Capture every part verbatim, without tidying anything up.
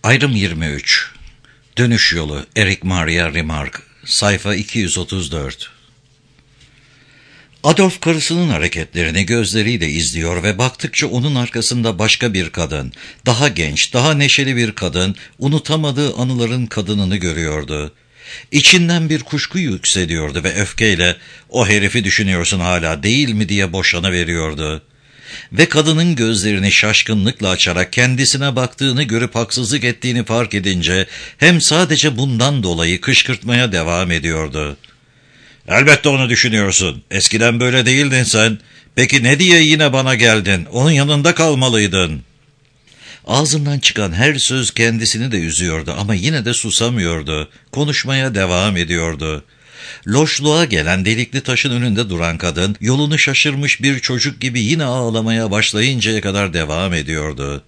Ayrım yirmi üç. Dönüş yolu. Eric Maria Remarque. Sayfa iki yüz otuz dört. Adolf karısının hareketlerini gözleriyle izliyor ve baktıkça onun arkasında başka bir kadın, daha genç, daha neşeli bir kadın, unutamadığı anıların kadınını görüyordu. İçinden bir kuşku yükseliyordu ve öfkeyle "O herifi düşünüyorsun hala değil mi?" diye boşanıveriyordu. Ve kadının gözlerini şaşkınlıkla açarak kendisine baktığını görüp haksızlık ettiğini fark edince hem sadece bundan dolayı kışkırtmaya devam ediyordu. "Elbette onu düşünüyorsun. Eskiden böyle değildin sen. Peki ne diye yine bana geldin? Onun yanında kalmalıydın." Ağzından çıkan her söz kendisini de üzüyordu ama yine de susamıyordu. Konuşmaya devam ediyordu. Loşluğa gelen delikli taşın önünde duran kadın, yolunu şaşırmış bir çocuk gibi yine ağlamaya başlayıncaya kadar devam ediyordu.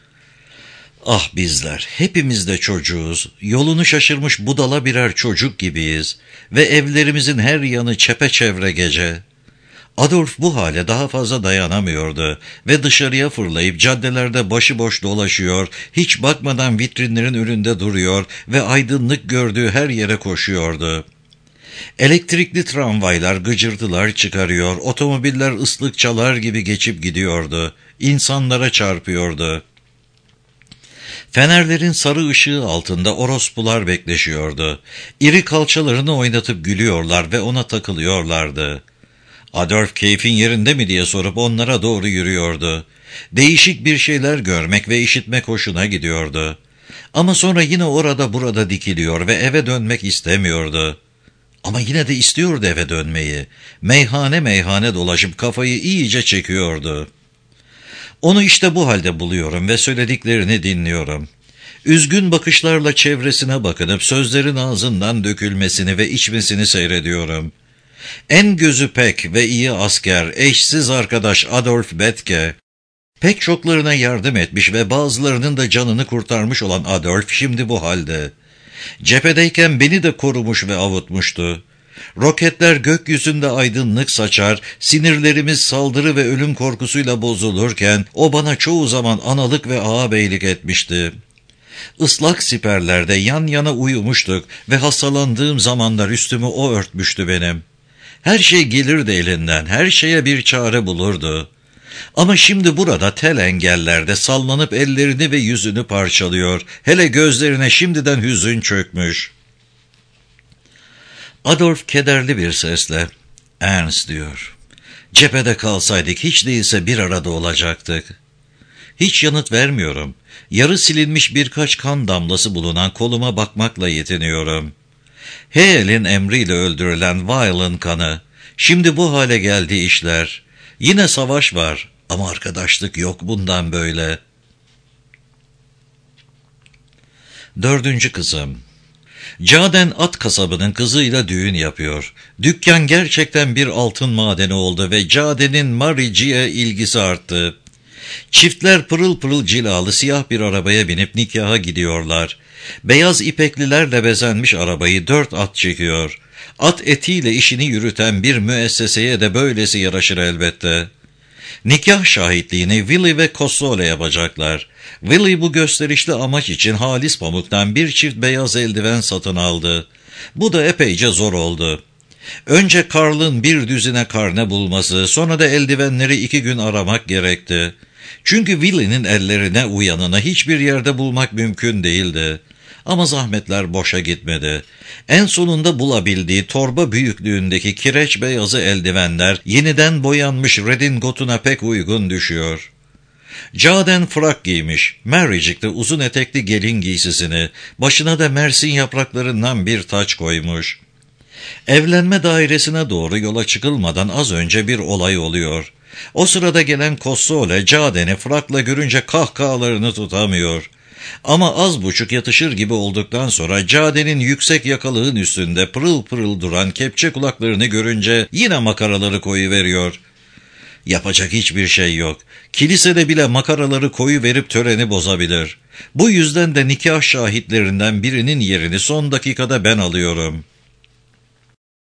Ah bizler, hepimiz de çocuğuz, yolunu şaşırmış budala birer çocuk gibiyiz ve evlerimizin her yanı çepeçevre gece. Adolf bu hale daha fazla dayanamıyordu ve dışarıya fırlayıp caddelerde başıboş dolaşıyor, hiç bakmadan vitrinlerin önünde duruyor ve aydınlık gördüğü her yere koşuyordu. Elektrikli tramvaylar gıcırtılar çıkarıyor, otomobiller ıslık çalar gibi geçip gidiyordu, insanlara çarpıyordu. Fenerlerin sarı ışığı altında orospular bekleşiyordu. İri kalçalarını oynatıp gülüyorlar ve ona takılıyorlardı. Adolf keyfin yerinde mi diye sorup onlara doğru yürüyordu. Değişik bir şeyler görmek ve işitmek hoşuna gidiyordu. Ama sonra yine orada burada dikiliyor ve eve dönmek istemiyordu. Ama yine de istiyordu eve dönmeyi. Meyhane meyhane dolaşıp kafayı iyice çekiyordu. Onu işte bu halde buluyorum ve söylediklerini dinliyorum. Üzgün bakışlarla çevresine bakınıp sözlerin ağzından dökülmesini ve içmesini seyrediyorum. En gözü pek ve iyi asker, eşsiz arkadaş Adolf Bethge, pek çoklarına yardım etmiş ve bazılarının da canını kurtarmış olan Adolf şimdi bu halde. Cephedeyken beni de korumuş ve avutmuştu. Roketler gökyüzünde aydınlık saçar, sinirlerimiz saldırı ve ölüm korkusuyla bozulurken o bana çoğu zaman analık ve ağabeylik etmişti. Islak siperlerde yan yana uyumuştuk ve hastalandığım zamanlar üstümü o örtmüştü benim. Her şey gelirdi elinden, her şeye bir çare bulurdu. Ama şimdi burada tel engellerde sallanıp ellerini ve yüzünü parçalıyor, hele gözlerine şimdiden hüzün çökmüş. Adolf kederli bir sesle, "Ernst," diyor, "cephede kalsaydık hiç değilse bir arada olacaktık." Hiç yanıt vermiyorum. Yarı silinmiş birkaç kan damlası bulunan koluma bakmakla yetiniyorum. Heel'in emriyle öldürülen Weil'in kanı, şimdi bu hale geldi işler. Yine savaş var ama arkadaşlık yok bundan böyle. Dördüncü kızım. Caden at kasabının kızıyla düğün yapıyor. Dükkan gerçekten bir altın madeni oldu ve Caden'in Marici'ye ilgisi arttı. Çiftler pırıl pırıl cilalı siyah bir arabaya binip nikaha gidiyorlar. Beyaz ipeklilerle bezenmiş arabayı dört at çekiyor. At etiyle işini yürüten bir müesseseye de böylesi yaraşır elbette. Nikah şahitliğini Willy ve Cossole yapacaklar. Willy bu gösterişli amaç için halis pamuktan bir çift beyaz eldiven satın aldı. Bu da epeyce zor oldu. Önce Karl'ın bir düzine karne bulması, sonra da eldivenleri iki gün aramak gerekti. Çünkü Willy'nin ellerine uyanını hiçbir yerde bulmak mümkün değildi. Ama zahmetler boşa gitmedi. En sonunda bulabildiği torba büyüklüğündeki kireç beyazı eldivenler yeniden boyanmış redingotuna pek uygun düşüyor. Caden frak giymiş, Maricik de uzun etekli gelin giysisini, başına da mersin yapraklarından bir taç koymuş. Evlenme dairesine doğru yola çıkılmadan az önce bir olay oluyor. O sırada gelen Cossole Caden'i frakla görünce kahkahalarını tutamıyor. Ama az buçuk yatışır gibi olduktan sonra Caden'in yüksek yakalığın üstünde pırıl pırıl duran kepçe kulaklarını görünce yine makaraları koyuveriyor. Yapacak hiçbir şey yok. Kilisede bile makaraları koyuverip töreni bozabilir. Bu yüzden de nikah şahitlerinden birinin yerini son dakikada ben alıyorum.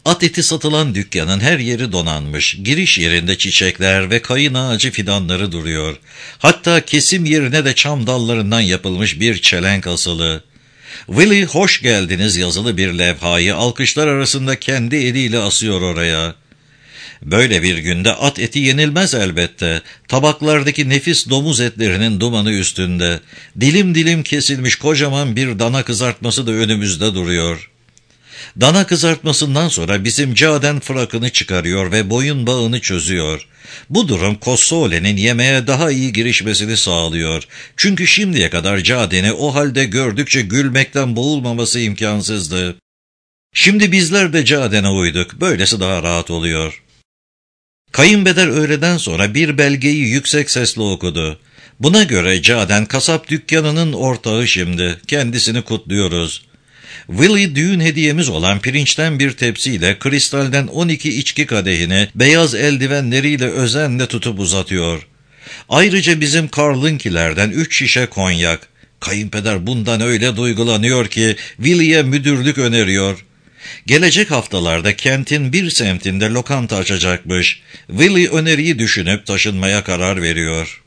At eti satılan dükkanın her yeri donanmış. Giriş yerinde çiçekler ve kayın ağacı fidanları duruyor. Hatta kesim yerine de çam dallarından yapılmış bir çelenk asılı. Willie hoş geldiniz yazılı bir levhayı alkışlar arasında kendi eliyle asıyor oraya. Böyle bir günde at eti yenilmez elbette. Tabaklardaki nefis domuz etlerinin dumanı üstünde. Dilim dilim kesilmiş kocaman bir dana kızartması da önümüzde duruyor. Dana kızartmasından sonra bizim Caden frakını çıkarıyor ve boyun bağını çözüyor. Bu durum Kossole'nin yemeğe daha iyi girişmesini sağlıyor. Çünkü şimdiye kadar Caden'i o halde gördükçe gülmekten boğulmaması imkansızdı. Şimdi bizler de Caden'e uyduk. Böylesi daha rahat oluyor. Kayınpeder öğleden sonra bir belgeyi yüksek sesle okudu. Buna göre Caden kasap dükkanının ortağı şimdi. Kendisini kutluyoruz. Willie düğün hediyemiz olan pirinçten bir tepsiyle kristalden on iki içki kadehini beyaz eldivenleriyle özenle tutup uzatıyor. Ayrıca bizim Carl'ınkilerden üç şişe konyak. Kayınpeder bundan öyle duygulanıyor ki Willie'ye müdürlük öneriyor. Gelecek haftalarda kentin bir semtinde lokanta açacakmış. Willie öneriyi düşünüp taşınmaya karar veriyor.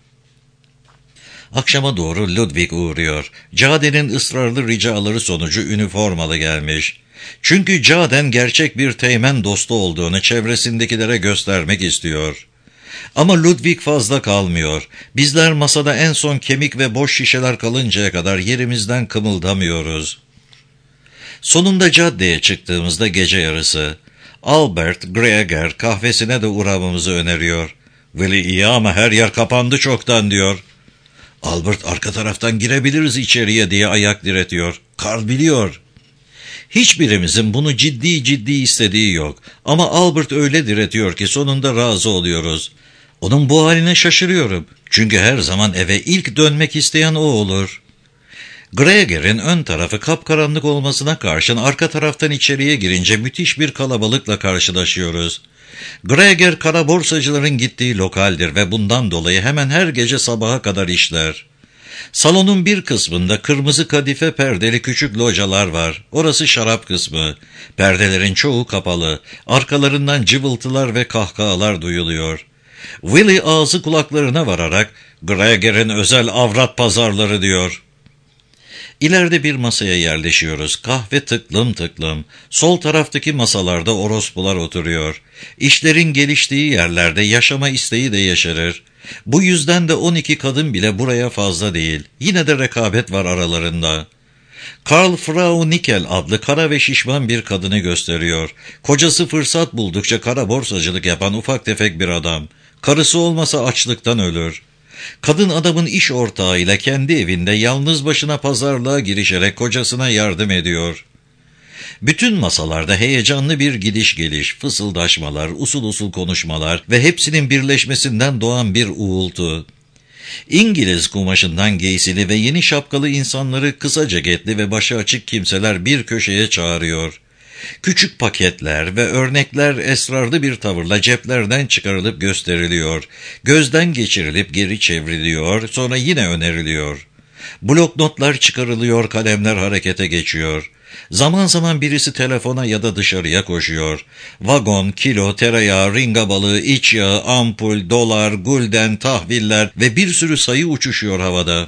Akşama doğru Ludwig uğruyor. Caden'in ısrarlı ricaları sonucu üniformalı gelmiş. Çünkü Caden gerçek bir teğmen dostu olduğunu çevresindekilere göstermek istiyor. Ama Ludwig fazla kalmıyor. Bizler masada en son kemik ve boş şişeler kalıncaya kadar yerimizden kımıldamıyoruz. Sonunda caddeye çıktığımızda gece yarısı. Albert Greger kahvesine de uğramamızı öneriyor. Willie iyi ama her yer kapandı çoktan diyor. Albert arka taraftan girebiliriz içeriye diye ayak diretiyor. Karl biliyor. Hiçbirimizin bunu ciddi ciddi istediği yok. Ama Albert öyle diretiyor ki sonunda razı oluyoruz. Onun bu haline şaşırıyorum. Çünkü her zaman eve ilk dönmek isteyen o olur. Greger'in ön tarafı kapkaranlık olmasına karşın arka taraftan içeriye girince müthiş bir kalabalıkla karşılaşıyoruz. Greger kara borsacıların gittiği lokaldir ve bundan dolayı hemen her gece sabaha kadar işler. Salonun bir kısmında kırmızı kadife perdeli küçük localar var. Orası şarap kısmı. Perdelerin çoğu kapalı. Arkalarından cıvıltılar ve kahkahalar duyuluyor. Willie ağzı kulaklarına vararak Greger'in özel avrat pazarları diyor. İleride bir masaya yerleşiyoruz. Kahve tıklım tıklım. Sol taraftaki masalarda orospular oturuyor. İşlerin geliştiği yerlerde yaşama isteği de yaşarır. Bu yüzden de on iki kadın bile buraya fazla değil. Yine de rekabet var aralarında. Karl Frau Nickel adlı kara ve şişman bir kadını gösteriyor. Kocası fırsat buldukça kara borsacılık yapan ufak tefek bir adam. Karısı olmasa açlıktan ölür. Kadın adamın iş ortağıyla kendi evinde yalnız başına pazarlığa girişerek kocasına yardım ediyor. Bütün masalarda heyecanlı bir gidiş geliş, fısıldaşmalar, usul usul konuşmalar ve hepsinin birleşmesinden doğan bir uğultu. İngiliz kumaşından giysili ve yeni şapkalı insanları kısa ceketli ve başı açık kimseler bir köşeye çağırıyor. Küçük paketler ve örnekler esrarlı bir tavırla ceplerden çıkarılıp gösteriliyor. Gözden geçirilip geri çevriliyor, sonra yine öneriliyor. Bloknotlar çıkarılıyor, kalemler harekete geçiyor. Zaman zaman birisi telefona ya da dışarıya koşuyor. Vagon, kilo, tereyağı, ringa balığı, iç yağı, ampul, dolar, gulden, tahviller ve bir sürü sayı uçuşuyor havada.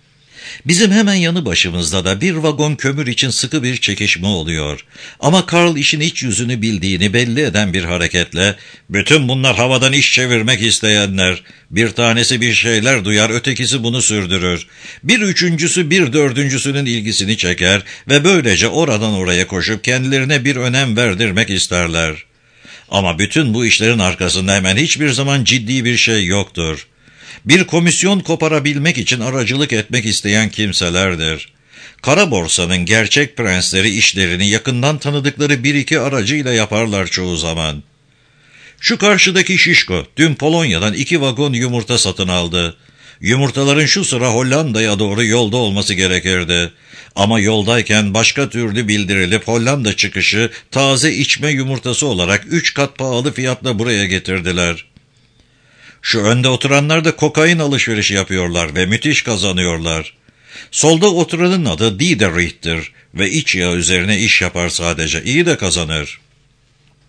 Bizim hemen yanı başımızda da bir vagon kömür için sıkı bir çekişme oluyor. Ama Karl işin iç yüzünü bildiğini belli eden bir hareketle, "Bütün bunlar havadan iş çevirmek isteyenler. Bir tanesi bir şeyler duyar, ötekisi bunu sürdürür. Bir üçüncüsü bir dördüncüsünün ilgisini çeker ve böylece oradan oraya koşup kendilerine bir önem verdirmek isterler. Ama bütün bu işlerin arkasında hemen hiçbir zaman ciddi bir şey yoktur. Bir komisyon koparabilmek için aracılık etmek isteyen kimselerdir. Kara borsanın gerçek prensleri işlerini yakından tanıdıkları bir iki aracıyla yaparlar çoğu zaman. Şu karşıdaki şişko dün Polonya'dan iki vagon yumurta satın aldı. Yumurtaların şu sıra Hollanda'ya doğru yolda olması gerekirdi. Ama yoldayken başka türlü bildirilip Hollanda çıkışı taze içme yumurtası olarak üç kat pahalı fiyatla buraya getirdiler. Şu önde oturanlar da kokain alışverişi yapıyorlar ve müthiş kazanıyorlar. Solda oturanın adı Diederik'tir ve iç yağ üzerine iş yapar sadece. İyi de kazanır.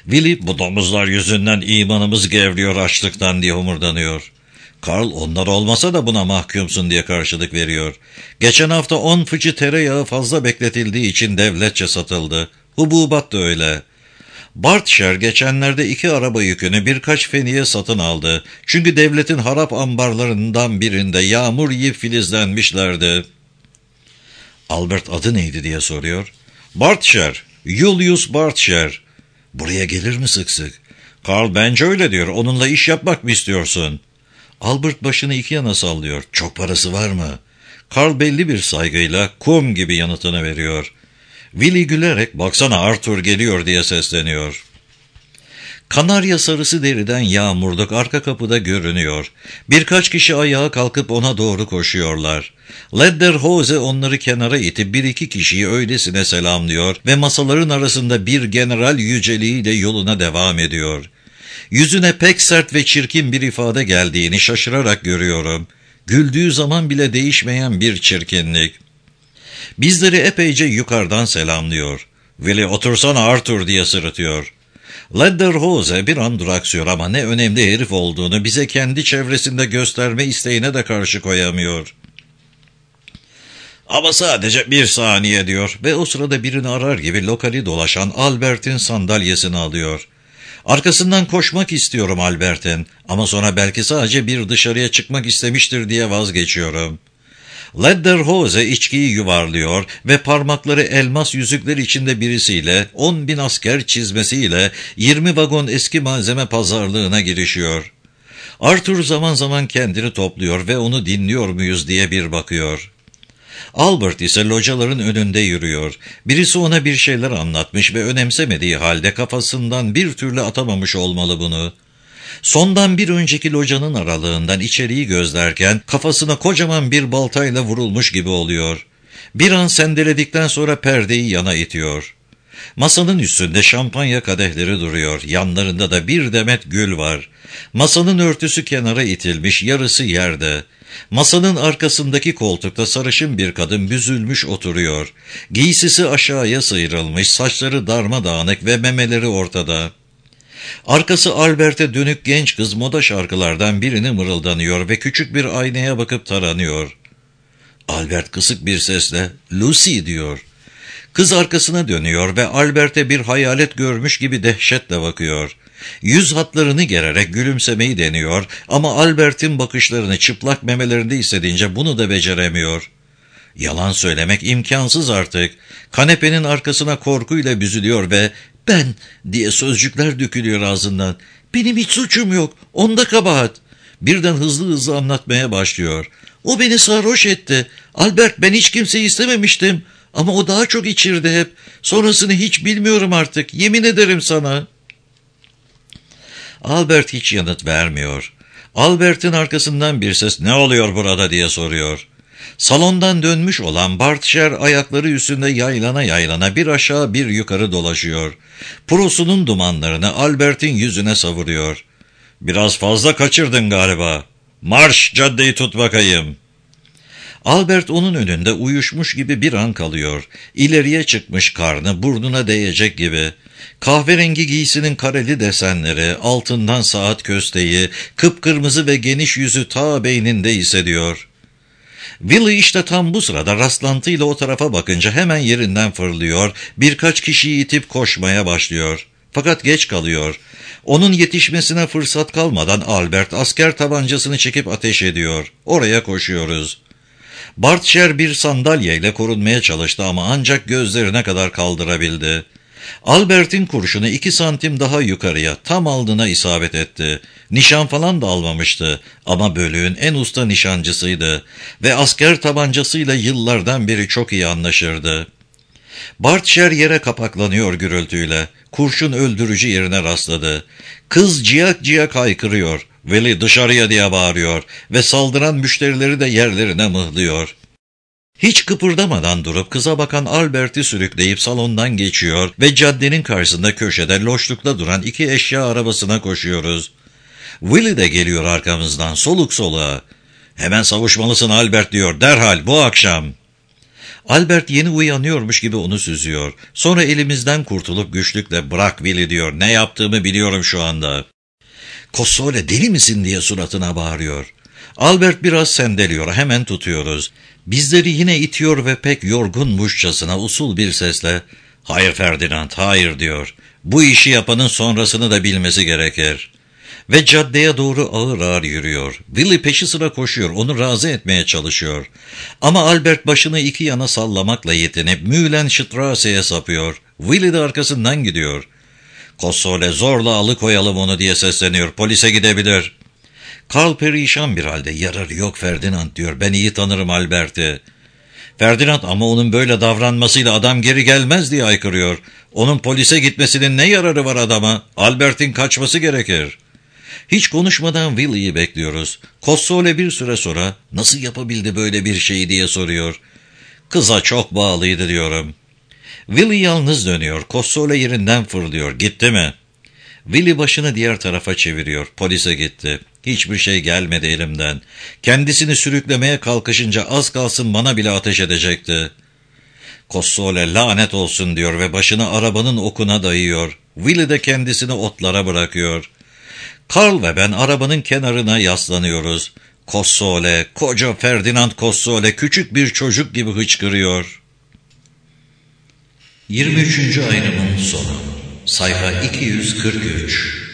Willie, bu domuzlar yüzünden imanımız gevriyor açlıktan diye homurdanıyor. Carl, onlar olmasa da buna mahkumsun diye karşılık veriyor. Geçen hafta on fıçı tereyağı fazla bekletildiği için devletçe satıldı. Hububat da öyle. Bartşer geçenlerde iki araba yükünü birkaç feniye satın aldı. Çünkü devletin harap ambarlarından birinde yağmur yiyip filizlenmişlerdi. Albert adı neydi diye soruyor. Bartşer, Julius Bartşer. Buraya gelir mi sık sık? Carl, bence öyle diyor. Onunla iş yapmak mı istiyorsun? Albert başını iki yana sallıyor. Çok parası var mı? Carl belli bir saygıyla kum gibi yanıtını veriyor. Willie gülerek baksana Arthur geliyor diye sesleniyor. Kanarya sarısı deriden yağmurluk arka kapıda görünüyor. Birkaç kişi ayağa kalkıp ona doğru koşuyorlar. Lederhoze onları kenara itip bir iki kişiyi öylesine selamlıyor ve masaların arasında bir general yüceliğiyle yoluna devam ediyor. Yüzüne pek sert ve çirkin bir ifade geldiğini şaşırarak görüyorum. Güldüğü zaman bile değişmeyen bir çirkinlik. Bizleri epeyce yukarıdan selamlıyor. Willie, otursana Arthur diye sırıtıyor. Lederhoze bir an duraksıyor ama ne önemli herif olduğunu bize kendi çevresinde gösterme isteğine de karşı koyamıyor. Ama sadece bir saniye diyor ve o sırada birini arar gibi lokali dolaşan Albert'in sandalyesini alıyor. Arkasından koşmak istiyorum Albert'in ama sonra belki sadece bir dışarıya çıkmak istemiştir diye vazgeçiyorum. Lederhoze içkiyi yuvarlıyor ve parmakları elmas yüzükler içinde birisiyle, on bin asker çizmesiyle yirmi vagon eski malzeme pazarlığına girişiyor. Arthur zaman zaman kendini topluyor ve onu dinliyor muyuz diye bir bakıyor. Albert ise locaların önünde yürüyor. Birisi ona bir şeyler anlatmış ve önemsemediği halde kafasından bir türlü atamamış olmalı bunu. Sondan bir önceki locanın aralığından içeriği gözlerken kafasına kocaman bir baltayla vurulmuş gibi oluyor. Bir an sendeledikten sonra perdeyi yana itiyor. Masanın üstünde şampanya kadehleri duruyor. Yanlarında da bir demet gül var. Masanın örtüsü kenara itilmiş, yarısı yerde. Masanın arkasındaki koltukta sarışın bir kadın büzülmüş oturuyor. Giysisi aşağıya sıyrılmış, saçları darmadağınık ve memeleri ortada. Arkası Albert'e dönük genç kız moda şarkılardan birini mırıldanıyor ve küçük bir aynaya bakıp taranıyor. Albert kısık bir sesle "Lucy" diyor. Kız arkasına dönüyor ve Albert'e bir hayalet görmüş gibi dehşetle bakıyor. Yüz hatlarını gererek gülümsemeyi deniyor ama Albert'in bakışlarını çıplak memelerinde hissedince bunu da beceremiyor. Yalan söylemek imkansız artık. Kanepenin arkasına korkuyla büzülüyor ve "ben" diye sözcükler dökülüyor ağzından. "Benim hiç suçum yok, onda kabahat." Birden hızlı hızlı anlatmaya başlıyor. "O beni sarhoş etti. Albert, ben hiç kimseyi istememiştim. Ama o daha çok içirdi hep. Sonrasını hiç bilmiyorum artık. Yemin ederim sana." Albert hiç yanıt vermiyor. Albert'in arkasından bir ses "ne oluyor burada" diye soruyor. Salondan dönmüş olan Bartşer ayakları üstünde yaylana yaylana bir aşağı bir yukarı dolaşıyor. Purosunun dumanlarını Albert'in yüzüne savuruyor. "Biraz fazla kaçırdın galiba. Marş, caddeyi tut bakayım." Albert onun önünde uyuşmuş gibi bir an kalıyor. İleriye çıkmış, karnı burnuna değecek gibi. Kahverengi giysinin kareli desenleri, altından saat kösteği, kıpkırmızı ve geniş yüzü ta beyninde hissediyor. Willie işte tam bu sırada rastlantıyla o tarafa bakınca hemen yerinden fırlıyor, birkaç kişiyi itip koşmaya başlıyor. Fakat geç kalıyor. Onun yetişmesine fırsat kalmadan Albert asker tabancasını çekip ateş ediyor. Oraya koşuyoruz. Bartşer bir sandalyeyle korunmaya çalıştı ama ancak gözlerine kadar kaldırabildi. Albert'in kurşunu iki santim daha yukarıya, tam alnına isabet etti. Nişan falan da almamıştı ama bölüğün en usta nişancısıydı ve asker tabancasıyla yıllardan beri çok iyi anlaşırdı. Bartşer yere kapaklanıyor gürültüyle. Kurşun öldürücü yerine rastladı. Kız ciyak ciyak haykırıyor. Willie dışarıya diye bağırıyor ve saldıran müşterileri de yerlerine mıhlıyor. Hiç kıpırdamadan durup kıza bakan Albert'i sürükleyip salondan geçiyor ve caddenin karşısında köşede loşlukta duran iki eşya arabasına koşuyoruz. Willie de geliyor arkamızdan soluk soluğa. "Hemen savuşmalısın Albert" diyor, "derhal bu akşam." Albert yeni uyanıyormuş gibi onu süzüyor. Sonra elimizden kurtulup güçlükle "Bırak Willy" diyor. "Ne yaptığımı biliyorum şu anda." "Kossole, deli misin?" diye suratına bağırıyor. Albert biraz sendeliyor, hemen tutuyoruz. Bizleri yine itiyor ve pek yorgunmuşçasına usul bir sesle "Hayır Ferdinand, hayır" diyor. "Bu işi yapanın sonrasını da bilmesi gerekir." Ve caddeye doğru ağır ağır yürüyor. Willy peşi sıra koşuyor, onu razı etmeye çalışıyor. Ama Albert başını iki yana sallamakla yetinip Mühlenstrasse'ye sapıyor. Willy de arkasından gidiyor. "Kossole, zorla alıkoyalım onu" diye sesleniyor. "Polise gidebilir." Karl perişan bir halde "Yararı yok Ferdinand" diyor. "Ben iyi tanırım Albert'i." Ferdinand ama onun böyle davranmasıyla adam geri gelmez diye haykırıyor. "Onun polise gitmesinin ne yararı var adama? Albert'in kaçması gerekir." Hiç konuşmadan Willy'yi bekliyoruz. Kossole bir süre sonra "Nasıl yapabildi böyle bir şeyi?" diye soruyor. "Kıza çok bağlıydı" diyorum. Willy yalnız dönüyor. Kossole yerinden fırlıyor. "Gitti mi?" Willy başını diğer tarafa çeviriyor. "Polise gitti. Hiçbir şey gelmedi elimden. Kendisini sürüklemeye kalkışınca az kalsın bana bile ateş edecekti." Kossole "Lanet olsun" diyor ve başını arabanın okuna dayıyor. Willy de kendisini otlara bırakıyor. Karl ve ben arabanın kenarına yaslanıyoruz. Kossole, koca Ferdinand Kossole küçük bir çocuk gibi hıçkırıyor. yirmi üçüncü ayrımın sonu. Sayfa iki yüz kırk üç.